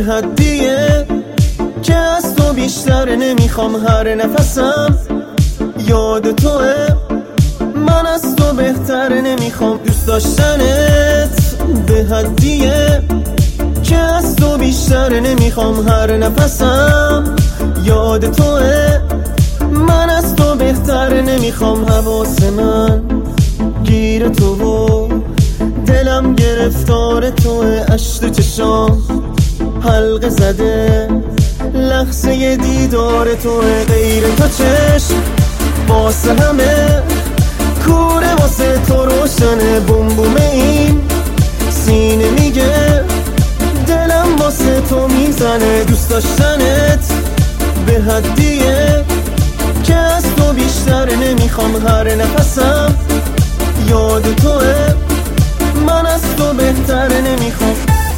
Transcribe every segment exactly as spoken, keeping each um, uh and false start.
حدیه که از تو بیشتر نمیخوام. هر نفسم یاد توه، من از تو بهتر نمیخوام. دوست داشتنت به حدیه که از تو بیشتر نمیخوام. هر نفسم یاد توه، من از تو بهتر نمیخوام. حواس من گیر تو و دلم گرفتار توه. اشک چشام حلقه زده لحظه دیدار توه. غیر تو چشم واسه همه کوره، واسه تو روشنه. بوم بوم این سینه میگه دلم واسه تو میزنه. دوست داشتنت به حدیه که از تو بیشتر نمیخوام. هر نفسم یاد توه، من از تو بهتر نمیخوام.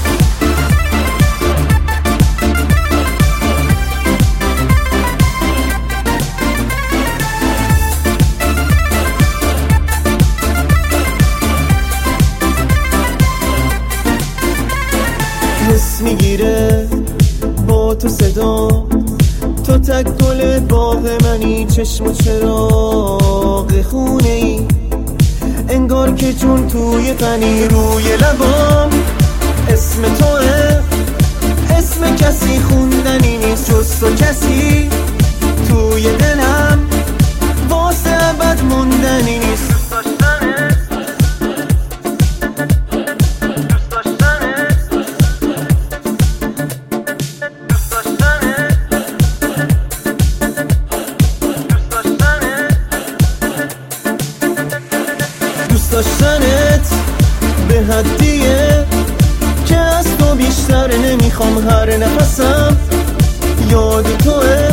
حس میگیره با تو صدا، تو تک گل باغ منی. چشم و چراغ خونه ای، انگار که جون توی غنی. روی لبام اسم توه، اسم کسی خوندنی نیست جز تو. کسی توی دلم واسه ابد موندنی نیست. دوست داشتنت به حدیه که از تو بیشتر نمیخوام. هر نفسم یاد توه،